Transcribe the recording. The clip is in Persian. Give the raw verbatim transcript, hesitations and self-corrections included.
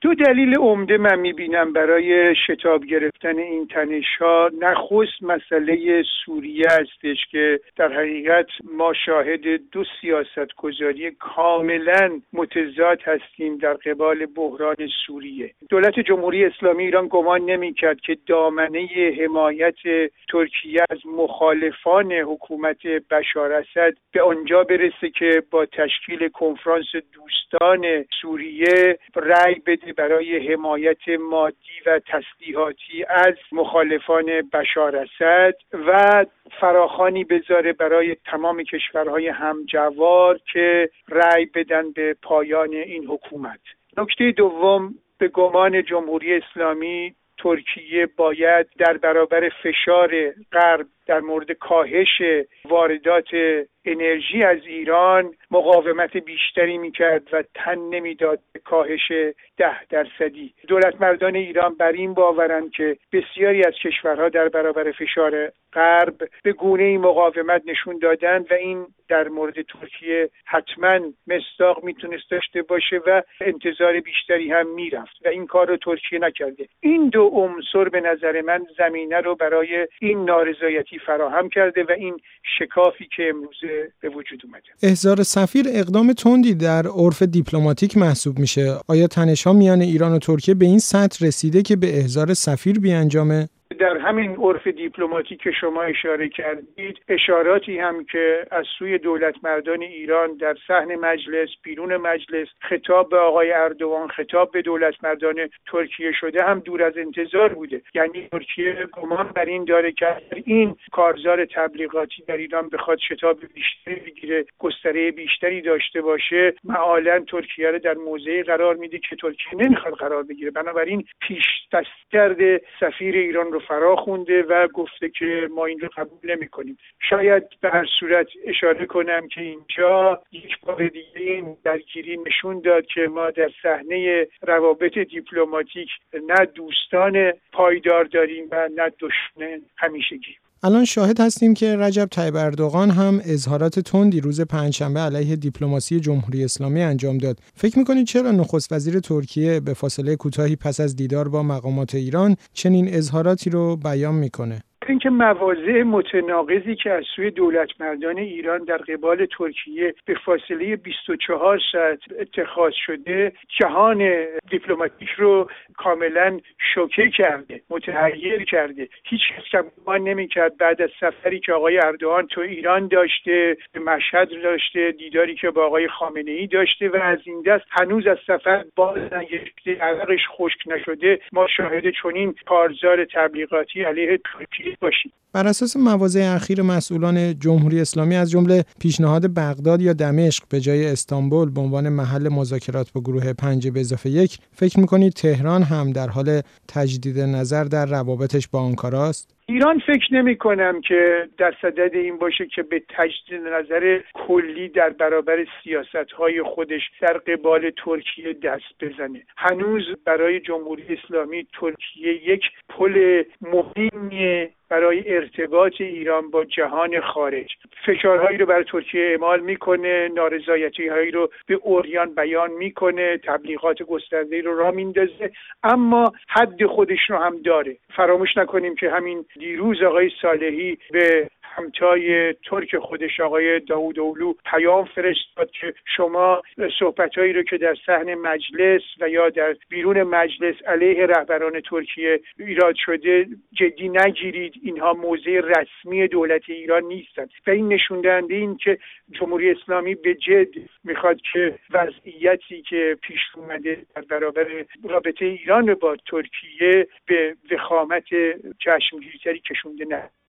دو دلیل عمده من میبینم برای شتاب گرفتن این تنش‌ها. نخست مسئله سوریه هستش که در حقیقت ما شاهد دو سیاستگذاری کاملا متضاد هستیم در قبال بحران سوریه. دولت جمهوری اسلامی ایران گمان نمی‌کرد که دامنه حمایت ترکیه از مخالفان حکومت بشار اسد به آنجا برسه که با تشکیل کنفرانس دوستان سوریه رأی بده برای حمایت مادی و تسلیحاتی از مخالفان بشار اسد و فراخوانی بذاره برای تمام کشورهای همجوار که رأی بدن به پایان این حکومت. نکته دوم، به گمان جمهوری اسلامی ترکیه باید در برابر فشار غرب در مورد کاهش واردات انرژی از ایران مقاومت بیشتری میکرد و تن نمیداد به کاهش ده درصدی. دولت مردان ایران بر این باورند که بسیاری از کشورها در برابر فشار غرب به گونه‌ای مقاومت نشون دادند و این در مورد ترکیه حتما مصداق میتونست داشته باشه و انتظار بیشتری هم میرفت و این کار رو ترکیه نکرده. این دو عنصر به نظر من زمینه رو برای این نارضایتی فراهم کرده و این شکافی که امروزه به وجود اومده. احضار سفیر اقدام تندی در عرف دیپلماتیک محسوب میشه. آیا تنش‌ها میان ایران و ترکیه به این سطح رسیده که به احضار سفیر بیانجامه؟ در همین عرف دیپلماتیک که شما اشاره کردید، اشاراتی هم که از سوی دولت مردان ایران در صحن مجلس، بیرون مجلس، خطاب به آقای اردوان، خطاب به دولت مردان ترکیه شده هم دور از انتظار بوده. یعنی ترکیه گمان بر این داره که این کارزار تبلیغاتی در ایران بخواد شتاب بیشتری بگیره، گستره بیشتری داشته باشه، معالاً ترکیه رو در موضعی قرار میده که ترکیه نمیخواد قرار بگیره. بنابراین پیش دست کرده سفیر ایران رو فرا خونده و گفته که ما این رو قبول نمی کنیم. شاید به هر صورت اشاره کنم که اینجا یک بار دیگه این درگیری نشون داد که ما در صحنه روابط دیپلماتیک نه دوستان پایدار داریم و نه دشمن همیشگی. الان شاهد هستیم که رجب طیب اردوغان هم اظهارات تندی روز پنجشنبه علیه دیپلماسی جمهوری اسلامی انجام داد. فکر می‌کنید چرا نخست وزیر ترکیه به فاصله کوتاهی پس از دیدار با مقامات ایران چنین اظهاراتی رو بیان می‌کنه؟ اینکه مواضع متناقضی که از سوی دولت مردان ایران در قبال ترکیه به فاصله بیست و چهار ساعت اتخاذ شده جهان دیپلماتیک رو کاملا شوکه کرده، متحیر کرده. هیچ کس گمان نمی‌کرد بعد از سفری که آقای اردوغان تو ایران داشته، به مشهد داشته، دیداری که با آقای خامنه‌ای داشته و از این دست هنوز از سفر باز نگشته، عرقش خشک نشده، ما شاهد چنین کارزار تبلیغاتی علیه ترکیه باشیم. بر اساس مواضع اخیر مسئولان جمهوری اسلامی از جمله پیشنهاد بغداد یا دمشق به جای استانبول به عنوان محل مذاکرات با گروه پنج به اضافه یک، فکر می‌کنید تهران هم در حال تجدید نظر در روابطش با آنکارا است؟ ایران فکر نمی کنم که در صدد این باشه که به تجدید نظر کلی در برابر سیاست‌های خودش در قبال ترکیه دست بزنه. هنوز برای جمهوری اسلامی ترکیه یک پل مهمیه برای ارتباط ایران با جهان خارج. فشارهایی رو برای ترکیه اعمال میکنه، نارضایتی‌هایی رو به عریان بیان میکنه، تبلیغات گسترده‌ای رو راه میندازه، اما حد خودش رو هم داره. فراموش نکنیم که همین دیروز آقای صالحی به همتای ترک خودش آقای داوود اولو پیام فرستاد که شما صحبتایی رو که در صحن مجلس و یا در بیرون مجلس علیه رهبران ترکیه ایراد شده جدی نگیرید، اینها موضع رسمی دولت ایران نیستند. و این نشون دهنده این که جمهوری اسلامی به جد میخواد که وضعیتی که پیش اومده در برابر رابطه ایران با ترکیه به وخامت چشمگیرتری کشونده نه.